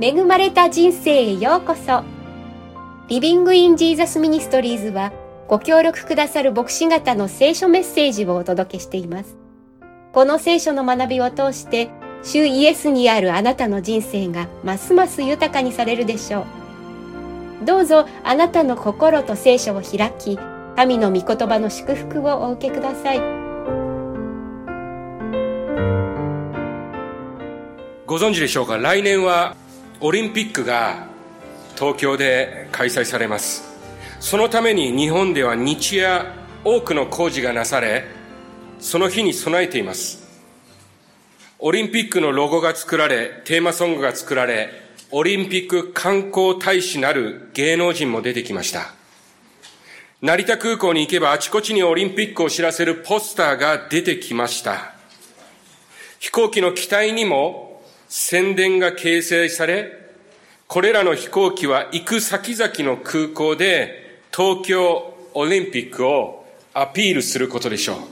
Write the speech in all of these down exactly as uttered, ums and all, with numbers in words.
恵まれた人生へようこそ。リビングインジーザスミニストリーズはご協力くださる牧師方の聖書メッセージをお届けしています。この聖書の学びを通して主イエスにあるあなたの人生がますます豊かにされるでしょう。どうぞあなたの心と聖書を開き、神の御言葉の祝福をお受けください。 ご存知でしょうか。来年はオリンピックが東京で開催されます。そのために日本では日夜多くの工事がなされ、その日に備えています。オリンピックのロゴが作られ、テーマソングが作られ、オリンピック観光大使なる芸能人も出てきました。成田空港に行けばあちこちにオリンピックを知らせるポスターが出てきました。飛行機の機体にも宣伝が掲載され、これらの飛行機は行く先々の空港で東京オリンピックをアピールすることでしょう。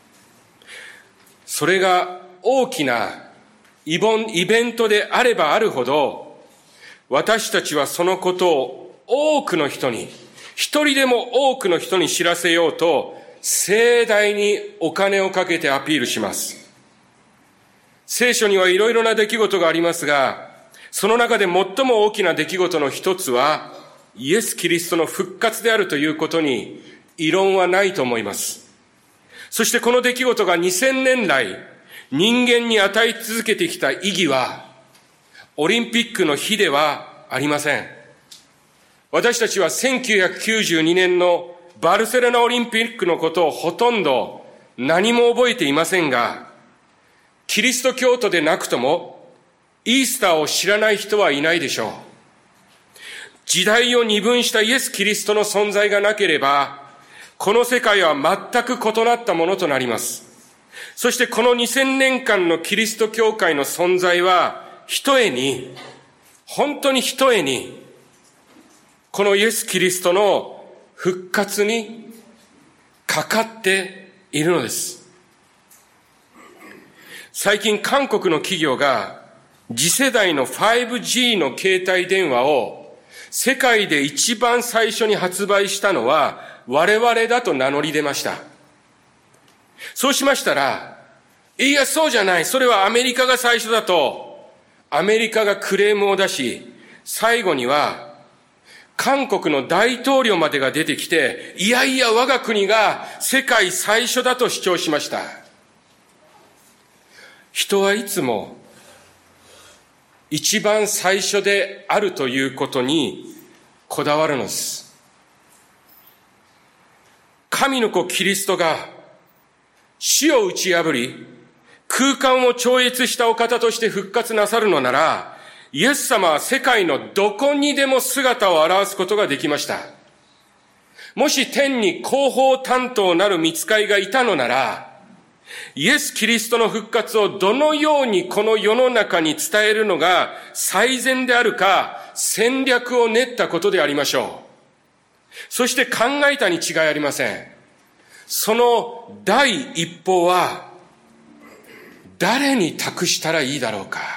それが大きなイベントであればあるほど、私たちはそのことを多くの人に、一人でも多くの人に知らせようと、盛大にお金をかけてアピールします。聖書にはいろいろな出来事がありますが、その中で最も大きな出来事の一つは、イエス・キリストの復活であるということに異論はないと思います。そしてこの出来事がにせんねん来、人間に与え続けてきた意義は、オリンピックの日ではありません。私たちはせんきゅうひゃくきゅうじゅうにねんのバルセロナオリンピックのことをほとんど何も覚えていませんが、キリスト教徒でなくとも、イースターを知らない人はいないでしょう。時代を二分したイエス・キリストの存在がなければ、この世界は全く異なったものとなります。そしてこのにせんねんかんのキリスト教会の存在は、ひとえに、本当にひとえに、このイエス・キリストの復活にかかっているのです。最近韓国の企業が次世代の ファイブジー の携帯電話を世界で一番最初に発売したのは我々だと名乗り出ました。そうしましたら、いやそうじゃない、それはアメリカが最初だとアメリカがクレームを出し、最後には韓国の大統領までが出てきて、いやいや我が国が世界最初だと主張しました。人はいつも一番最初であるということにこだわるのです。神の子キリストが死を打ち破り、空間を超越したお方として復活なさるのなら、イエス様は世界のどこにでも姿を現すことができました。もし天に広報担当なる御使いがいたのなら、イエス・キリストの復活をどのようにこの世の中に伝えるのが最善であるか戦略を練ったことでありましょう。そして考えたに違いありません。その第一歩は誰に託したらいいだろうか。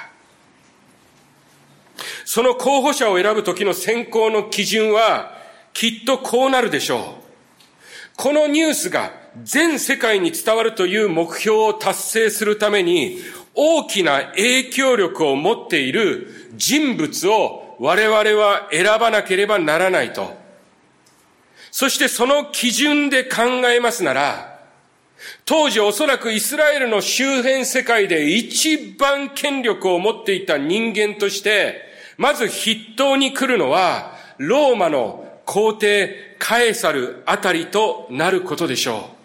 その候補者を選ぶ時の選考の基準はきっとこうなるでしょう。このニュースが全世界に伝わるという目標を達成するために大きな影響力を持っている人物を我々は選ばなければならないと。そしてその基準で考えますなら、当時おそらくイスラエルの周辺世界で一番権力を持っていた人間として、まず筆頭に来るのはローマの皇帝カエサルあたりとなることでしょう。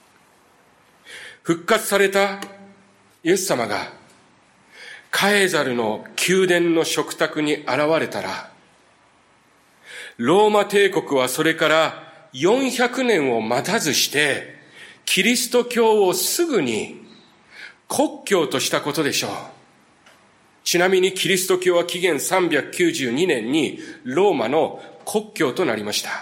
復活されたイエス様がカエサルの宮殿の食卓に現れたら、ローマ帝国はそれからよんひゃくねんを待たずしてキリスト教をすぐに国教としたことでしょう。ちなみにキリスト教は紀元さんびゃくきゅうじゅうにねんにローマの国教となりました。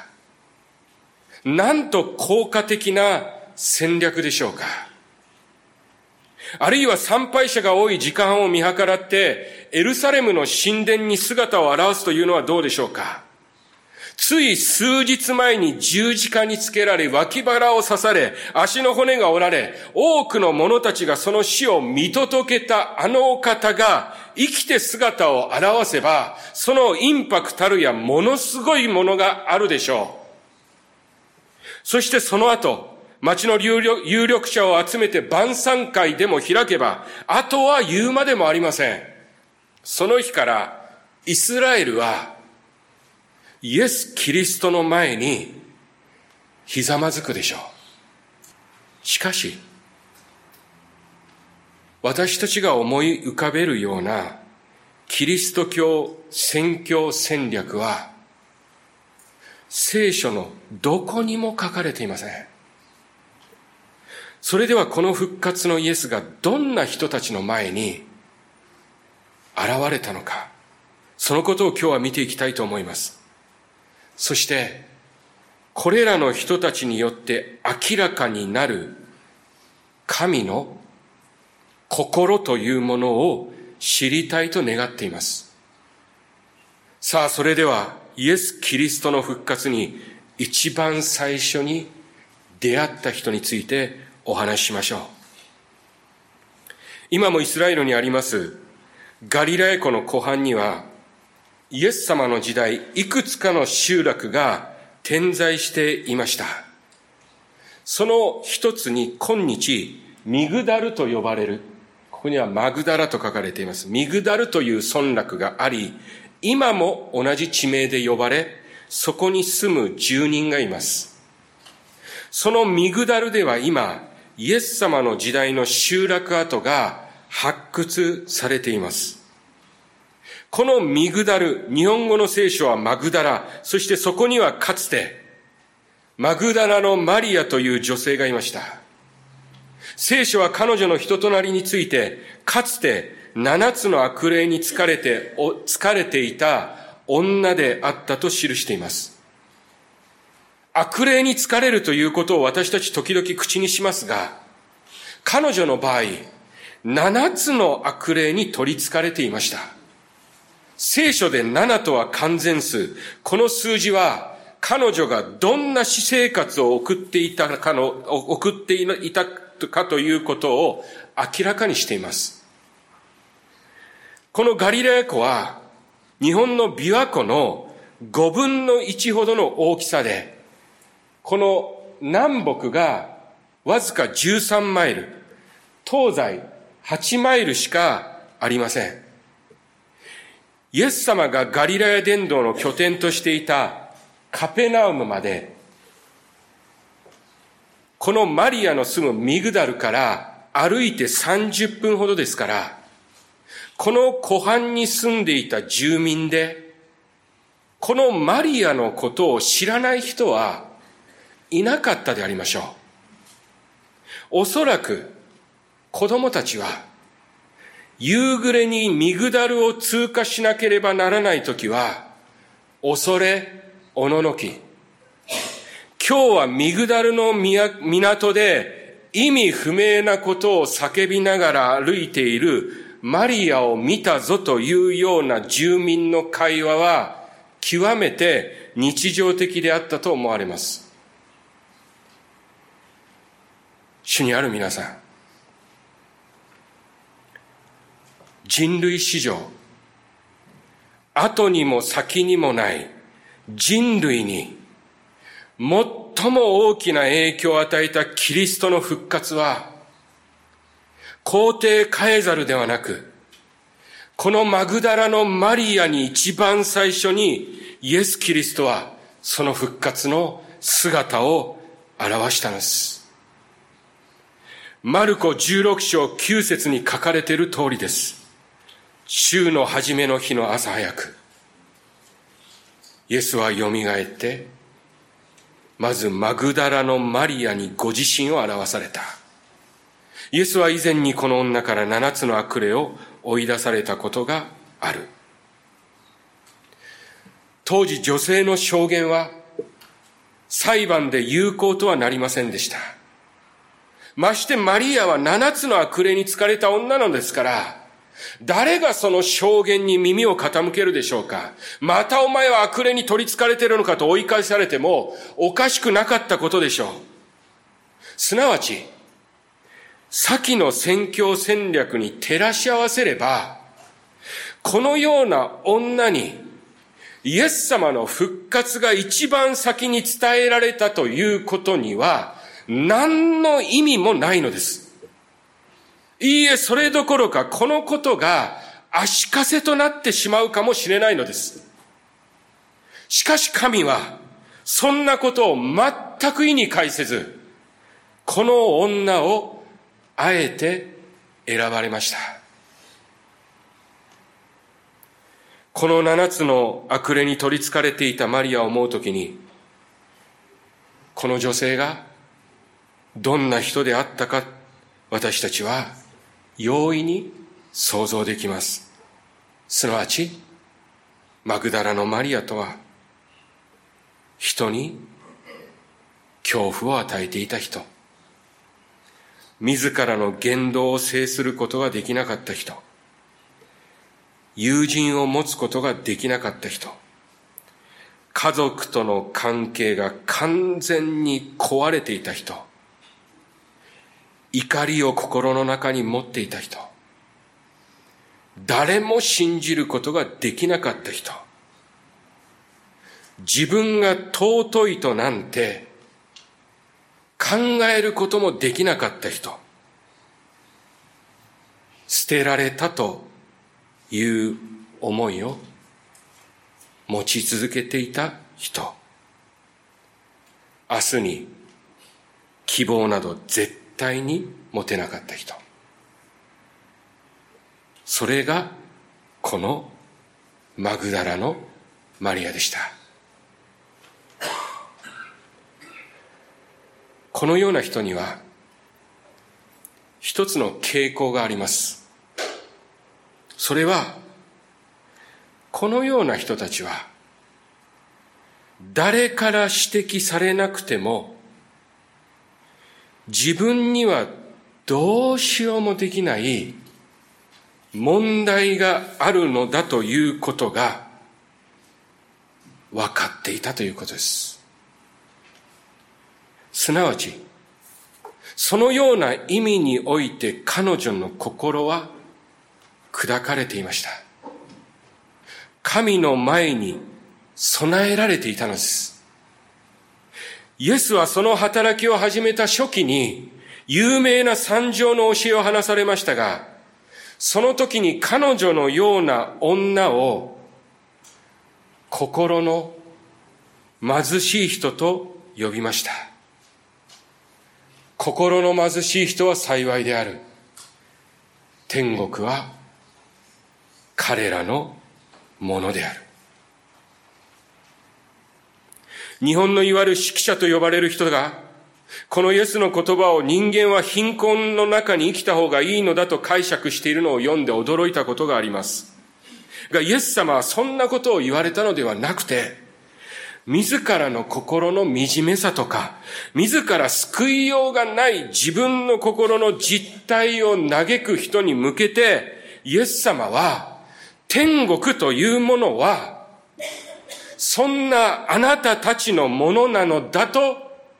なんと効果的な戦略でしょうか。 あるいは参拝者が多い時間を見計らって、エルサレムの神殿に姿を現すというのはどうでしょうか。つい数日前に十字架につけられ、脇腹を刺され、足の骨が折られ、多くの者たちがその死を見届けたあのお方が生きて姿を現せば、そのインパクトたるやものすごいものがあるでしょう。そしてその後、町の有力、有力者を集めて晩餐会でも開けば、あとは言うまでもありません。その日からイスラエルはイエス・キリストの前にひざまずくでしょう。しかし、私たちが思い浮かべるようなキリスト教宣教戦略は聖書のどこにも書かれていません。それではこの復活のイエスがどんな人たちの前に現れたのか、そのことを今日は見ていきたいと思います。そして、これらの人たちによって明らかになる神の心というものを知りたいと願っています。さあ、それではイエス・キリストの復活に一番最初に出会った人についてお話ししましょう。今もイスラエルにありますガリラヤ湖の湖畔には、イエス様の時代、いくつかの集落が点在していました。その一つに今日、ミグダルと呼ばれる、ここにはマグダラと書かれています。ミグダルという村落があり、今も同じ地名で呼ばれ、そこに住む住人がいます。そのミグダルでは今、イエス様の時代の集落跡が発掘されています。このミグダル、日本語の聖書はマグダラ、そしてそこにはかつて、マグダラのマリアという女性がいました。聖書は彼女の人となりについて、かつて七つの悪霊に疲れて、疲れていた女であったと記しています。悪霊に疲れるということを私たち時々口にしますが、彼女の場合、七つの悪霊に取り憑かれていました。聖書でななとは完全数。この数字は彼女がどんな私生活を送っていたかの、送っていたかということを明らかにしています。このガリラヤ湖は日本の琵琶湖のごぶんのいちほどの大きさで、この南北がわずかじゅうさんマイル、東西はちマイルしかありません。イエス様がガリラヤ伝道の拠点としていたカペナウムまで、このマリアの住むミグダルから歩いてさんじゅっぷんほどですから、この湖畔に住んでいた住民で、このマリアのことを知らない人はいなかったでありましょう。おそらく子供たちは、夕暮れにミグダルを通過しなければならないときは、恐れ、おののき。今日はミグダルの港で意味不明なことを叫びながら歩いているマリアを見たぞというような住民の会話は極めて日常的であったと思われます。主にある皆さん、人類史上、後にも先にもない人類に最も大きな影響を与えたキリストの復活は、皇帝カエザルではなく、このマグダラのマリアに一番最初にイエス・キリストはその復活の姿を表したのです。マルコじゅうろくしょうきゅうせつに書かれている通りです。週の初めの日の朝早く、イエスはよみがえって、まずマグダラのマリアにご自身を表された。イエスは以前にこの女から七つの悪霊を追い出されたことがある。当時女性の証言は裁判で有効とはなりませんでした。 ましてマリアは七つの悪霊に疲れた女なのですから、誰がその証言に耳を傾けるでしょうか。またお前は悪霊に取り憑かれているのかと追い返されてもおかしくなかったことでしょう。すなわち、先の宣教戦略に照らし合わせれば、このような女にイエス様の復活が一番先に伝えられたということには何の意味もないのです。いいえ、それどころかこのことが足かせとなってしまうかもしれないのです。しかし神はそんなことを全く意に介せず、この女をあえて選ばれました。この七つの悪霊に取り憑かれていたマリアを思うときに、この女性がどんな人であったか、私たちは容易に想像できます。すなわち、マグダラのマリアとは、人に恐怖を与えていた人、自らの言動を制することができなかった人、友人を持つことができなかった人、家族との関係が完全に壊れていた人、怒りを心の中に持っていた人、誰も信じることができなかった人、自分が尊いとなんて考えることもできなかった人、捨てられたという思いを持ち続けていた人、明日に希望など絶対に持てなかった人、それがこのマグダラのマリアでした。このような人には一つの傾向があります。それは、このような人たちは誰から指摘されなくても自分にはどうしようもできない問題があるのだということが分かっていたということです。すなわち、そのような意味において彼女の心は砕かれていました。神の前に備えられていたのです。イエスはその働きを始めた初期に有名な三条の教えを話されましたが、その時に彼女のような女を心の貧しい人と呼びました。心の貧しい人は幸いである。天国は彼らのものである。日本のいわゆる指揮者と呼ばれる人が、このイエスの言葉を人間は貧困の中に生きた方がいいのだと解釈しているのを読んで驚いたことがあります。が、イエス様はそんなことを言われたのではなくて、自らの心の惨めさとか、自ら救いようがない自分の心の実態を嘆く人に向けて、イエス様は、天国というものは、そんなあなたたちのものなのだと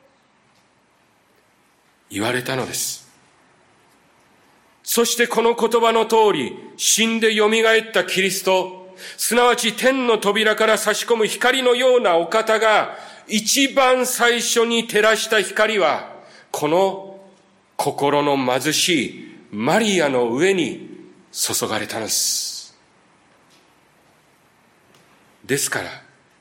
言われたのです。そしてこの言葉の通り、死んで蘇ったキリスト、すなわち天の扉から差し込む光のようなお方が、一番最初に照らした光は、この心の貧しいマリアの上に注がれたのです。ですから、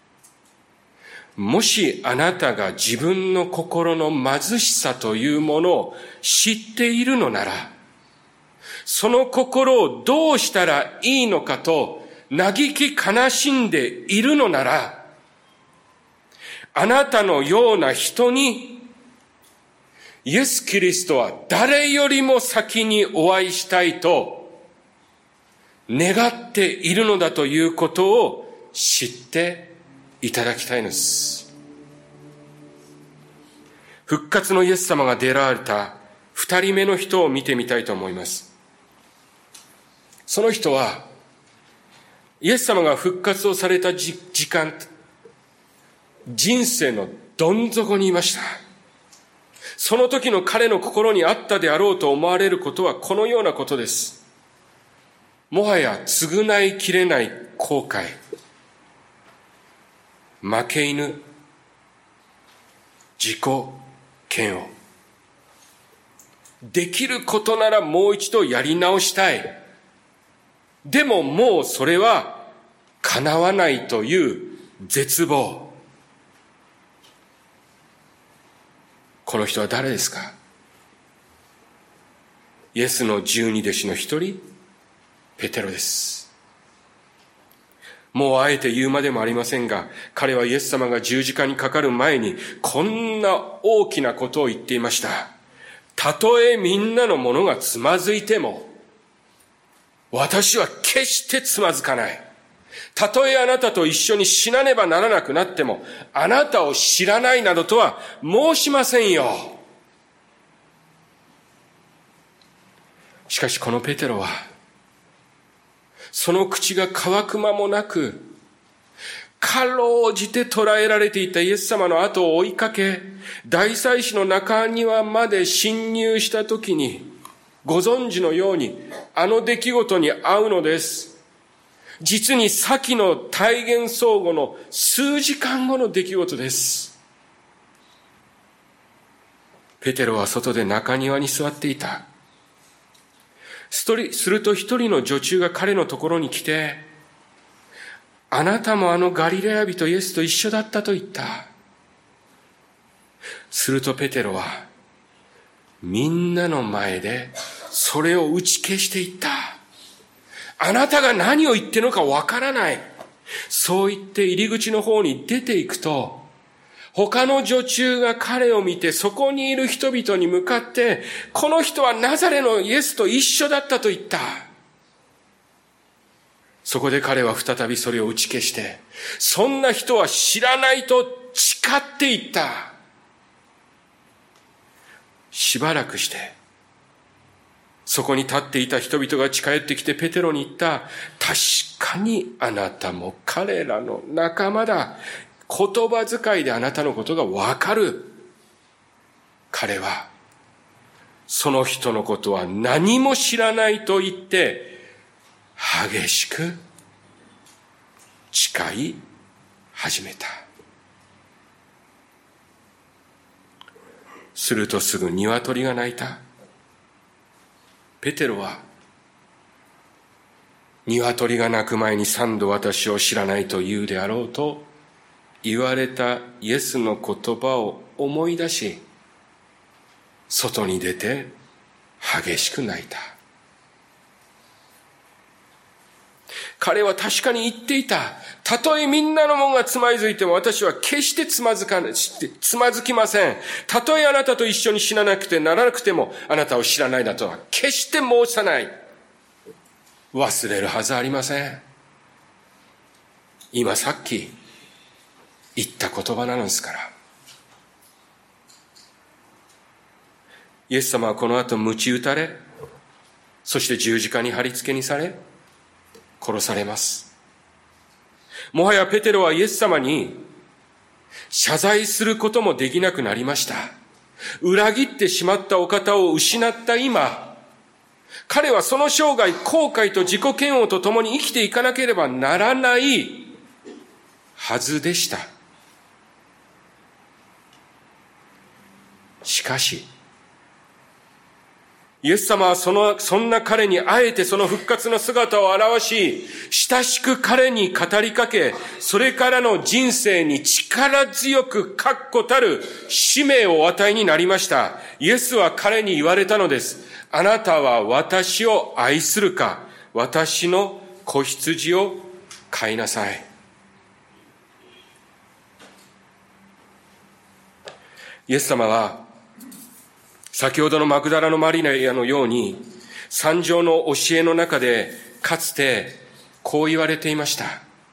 もしあなたが自分の心の貧しさというものを知っているのなら、その心をどうしたらいいのかと嘆き悲しんでいるのなら、あなたのような人にイエス・キリストは誰よりも先にお会いしたいと願っているのだということを知っていただきたいのです。復活のイエス様が出られた二人目の人を見てみたいと思います。その人は、イエス様が復活をされた時間、人生のどん底にいました。その時の彼の心にあったであろうと思われることはこのようなことです。もはや償いきれない後悔、負け犬、自己嫌悪。できることならもう一度やり直したい。でももうそれは叶わないという絶望。この人は誰ですか？イエスの十二弟子の一人、ペテロです。もうあえて言うまでもありませんが、彼はイエス様が十字架にかかる前にこんな大きなことを言っていました。たとえみんなのものがつまずいても、私は決してつまずかない。たとえあなたと一緒に死なねばならなくなっても、あなたを知らないなどとは申しませんよ。しかしこのペテロは、その口が乾く間もなく、かろうじて捕らえられていたイエス様の後を追いかけ、大祭司の中庭まで侵入したときに、ご存知のように、あの出来事に遭うのです。実に先の体現相互の数時間後の出来事です。ペテロは外で中庭に座っていた。すると一人の女中が彼のところに来て、あなたもあのガリレア人イエスと一緒だったと言った。するとペテロは、みんなの前でそれを打ち消していった。あなたが何を言ってるのかわからない。そう言って入り口の方に出ていくと、他の女中が彼を見てそこにいる人々に向かって、この人はナザレのイエスと一緒だったと言った。そこで彼は再びそれを打ち消して、そんな人は知らないと誓って言った。しばらくして、そこに立っていた人々が近寄ってきてペテロに言った。確かにあなたも彼らの仲間だ。言葉遣いであなたのことがわかる。彼は、その人のことは何も知らないと言って、激しく誓い始めた。するとすぐ鶏が鳴いた。ペテロは、鶏が鳴く前に三度私を知らないと言うであろうと言われたイエスの言葉を思い出し、外に出て激しく泣いた。彼は確かに言っていた。たとえみんなのものがつまずいても私は決してつまずかない、つまずきません。たとえあなたと一緒に死ななくてならなくてもあなたを知らないだとは決して申さない。忘れるはずありません。今さっき言った言葉なんですから。イエス様はこの後鞭打たれ、そして十字架に貼り付けにされ、殺されます。もはやペテロはイエス様に謝罪することもできなくなりました。裏切ってしまったお方を失った今、彼はその生涯後悔と自己嫌悪とともに生きていかなければならないはずでした。しかし、イエス様はその、そんな彼にあえてその復活の姿を表し、親しく彼に語りかけ、それからの人生に力強く確固たる使命をお与えになりました。イエスは彼に言われたのです。あなたは私を愛するか、私の子羊を飼いなさい。イエス様は、先ほどのマクダラのマリアのように、三条の教えの中で、かつてこう言われていました。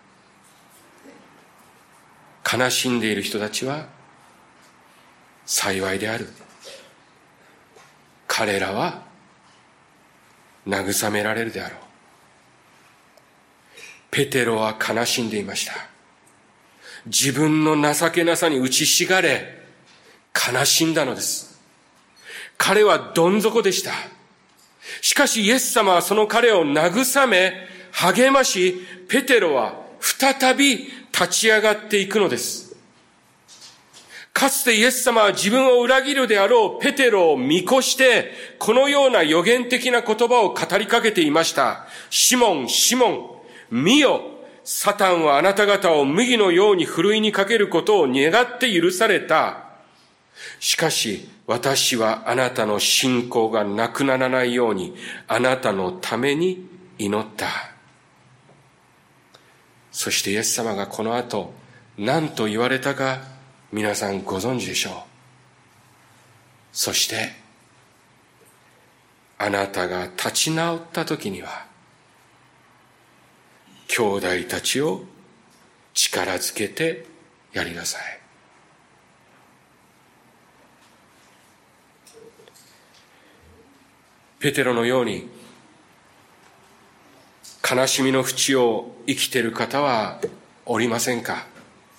悲しんでいる人たちは幸いである。 彼らは慰められるであろう。ペテロは悲しんでいました。自分の情けなさに打ちひしがれ、悲しんだのです。彼はどん底でした。しかしイエス様はその彼を慰め、励まし、ペテロは再び立ち上がっていくのです。かつてイエス様は自分を裏切るであろうペテロを見越して、このような予言的な言葉を語りかけていました。シモン、シモン、見よ、サタンはあなた方を麦のようにふるいにかけることを願って許された。しかし、私はあなたの信仰がなくならないように、あなたのために祈った。そしてイエス様がこの後、何と言われたか、皆さんご存知でしょう。そして、あなたが立ち直った時には、兄弟たちを力づけてやりなさい。ペテロのように悲しみの淵を生きている方はおりませんか？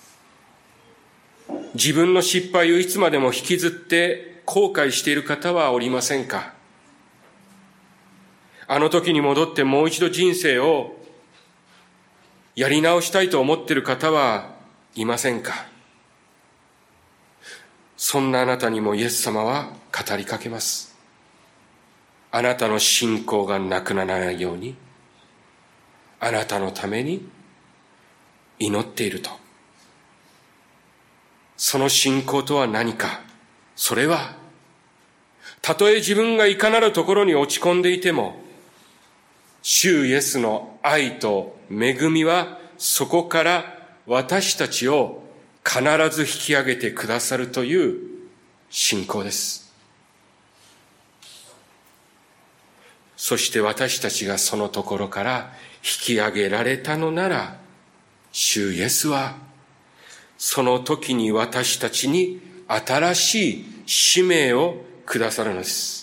自分の失敗をいつまでも引きずって後悔している方はおりませんか？あの時に戻ってもう一度人生をやり直したいと思っている方はいませんか？そんなあなたにもイエス様は語りかけます。あなたの信仰がなくならないように、あなたのために祈っていると。その信仰とは何か。それは、たとえ自分がいかなるところに落ち込んでいても、主イエスの愛と恵みはそこから私たちを必ず引き上げてくださるという信仰です。そして私たちがそのところから引き上げられたのなら、主イエスはその時に私たちに新しい使命をくださるのです。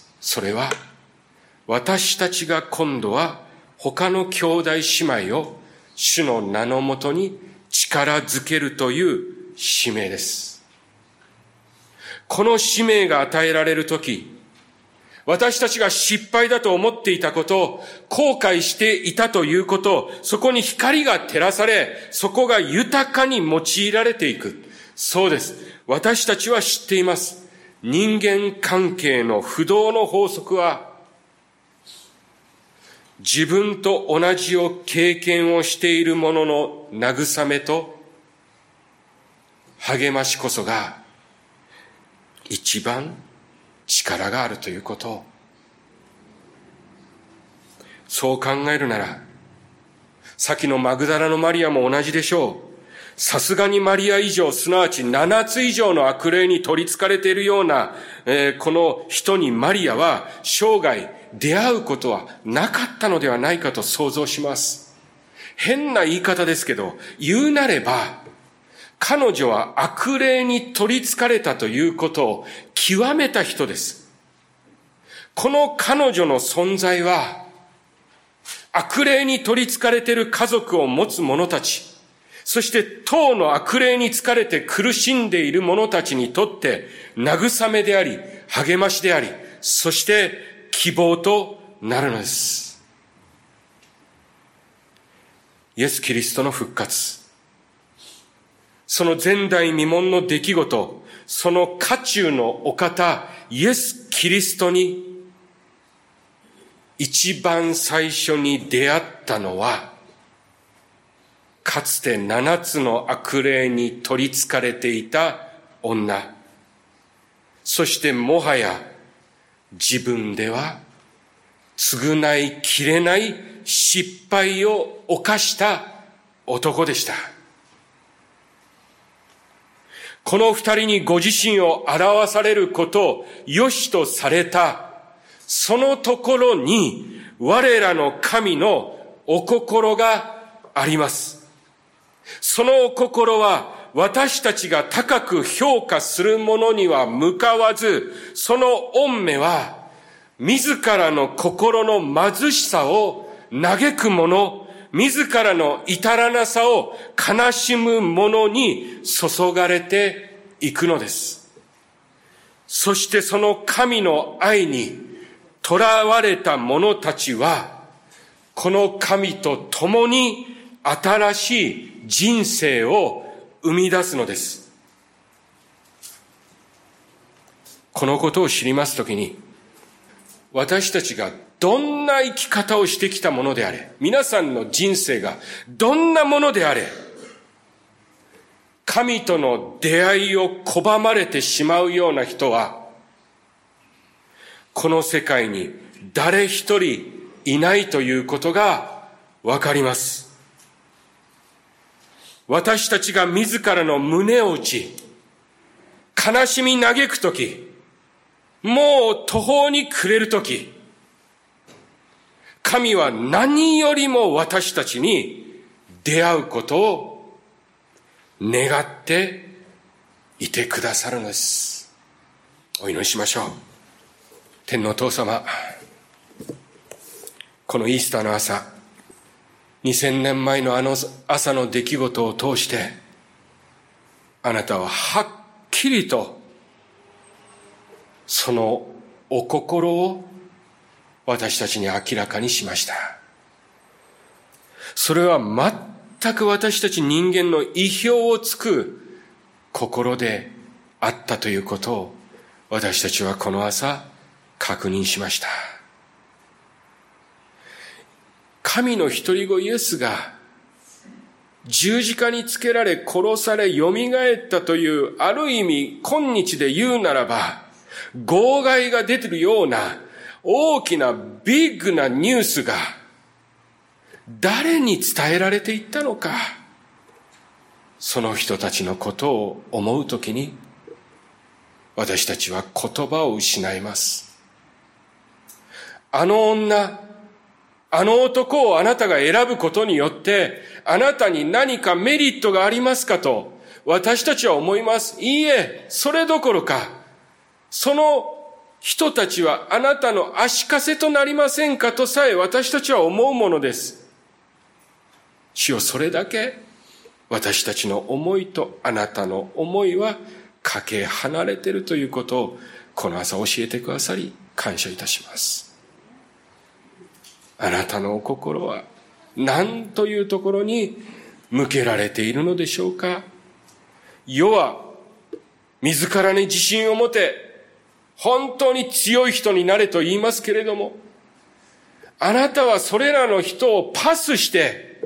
それは私たちが今度は他の兄弟姉妹を主の名のもとに力づけるという使命です。この使命が与えられるとき、私たちが失敗だと思っていたこと、後悔していたということ、そこに光が照らされ、そこが豊かに用いられていく。そうです。私たちは知っています。人間関係の不動の法則は、自分と同じを経験をしている者の慰めと励ましこそが一番力があるということを。そう考えるなら、さっきのマグダラのマリアも同じでしょう。さすがにマリア以上、すなわち七つ以上の悪霊に取り憑かれているような、えー、この人にマリアは生涯出会うことはなかったのではないかと想像します。変な言い方ですけど、言うなれば、彼女は悪霊に取り憑かれたということを極めた人です。この彼女の存在は、悪霊に取り憑かれている家族を持つ者たち、そして当の悪霊に疲れて苦しんでいる者たちにとって慰めであり、励ましであり、そして希望となるのです。イエス・キリストの復活。その前代未聞の出来事、その渦中のお方、イエス・キリストに一番最初に出会ったのは、かつて七つの悪霊に取り憑かれていた女。そしてもはや自分では償いきれない失敗を犯した男でした。この二人にご自身を表されることを良しとされた、そのところに我らの神のお心があります。そのお心は私たちが高く評価するものには向かわず、その御目は自らの心の貧しさを嘆く者、自らの至らなさを悲しむ者に注がれていくのです。そしてその神の愛に囚われた者たちは、この神と共に新しい人生を生み出すのです。このことを知りますときに、私たちがどんな生き方をしてきたものであれ、皆さんの人生がどんなものであれ、神との出会いを拒まれてしまうような人は、この世界に誰一人いないということがわかります。私たちが自らの胸を打ち、悲しみ嘆くとき、もう途方に暮れるとき、神は何よりも私たちに出会うことを願っていてくださるのです。お祈りしましょう。天のお父様、このイースターの朝、にせんねんまえのあの朝の出来事を通して、あなたははっきりとそのお心を私たちに明らかにしました。それは全く私たち人間の意表をつく心であったということを私たちはこの朝確認しました。神の一人子イエスが十字架につけられ殺され蘇ったという、ある意味今日で言うならば号外が出ているような大きなビッグなニュースが誰に伝えられていったのか、その人たちのことを思うときに私たちは言葉を失います。あの女、あの男をあなたが選ぶことによってあなたに何かメリットがありますかと私たちは思います。いいえ、それどころかその人たちはあなたの足かせとなりませんかとさえ私たちは思うものです。主よ、それだけ私たちの思いとあなたの思いはかけ離れているということをこの朝教えてくださり感謝いたします。あなたのお心は何というところに向けられているのでしょうか。世は自らに自信を持て本当に強い人になれと言いますけれども、あなたはそれらの人をパスして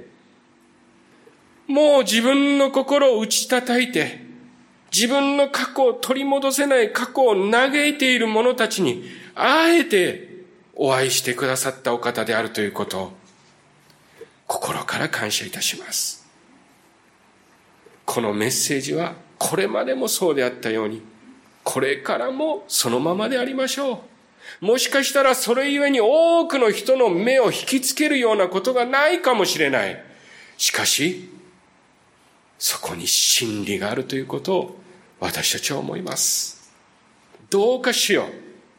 もう自分の心を打ち叩いて自分の過去を取り戻せない過去を嘆いている者たちにあえてお会いしてくださったお方であるということを心から感謝いたします。このメッセージはこれまでもそうであったようにこれからもそのままでありましょう。もしかしたらそれゆえに多くの人の目を引きつけるようなことがないかもしれない。しかしそこに真理があるということを私たちは思います。どうかしよう、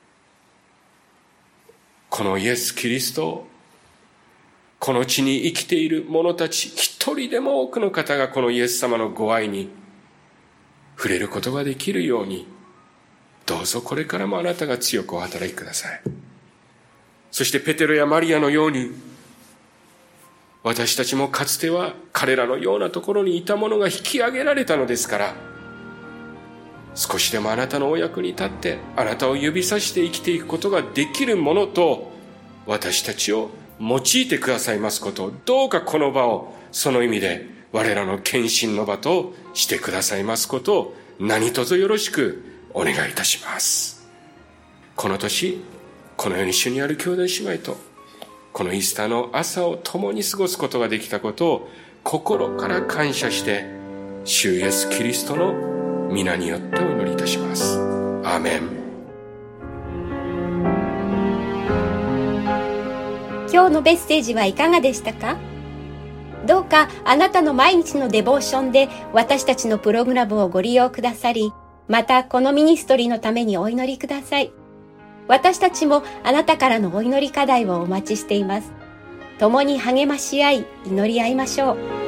このイエス・キリストをこの地に生きている者たち一人でも多くの方がこのイエス様のご愛に触れることができるように、どうぞこれからもあなたが強くお働きください。そしてペテロやマリアのように私たちもかつては彼らのようなところにいたものが引き上げられたのですから、少しでもあなたのお役に立ってあなたを指さして生きていくことができるものと私たちを用いてくださいますことを、どうかこの場をその意味で我らの献身の場としてくださいますことを何卒よろしくお願いいたします。この年このように主にある兄弟姉妹とこのイースターの朝を共に過ごすことができたことを心から感謝して主イエスキリストの皆によってお祈りいたします。アーメン。 今日のメッセージはいかがでしたか？どうかあなたの毎日のデボーションで私たちのプログラムをご利用くださり、またこのミニストリーのためにお祈りください。 私たちもあなたからのお祈り課題をお待ちしています。共に励まし合い、祈り合いましょう。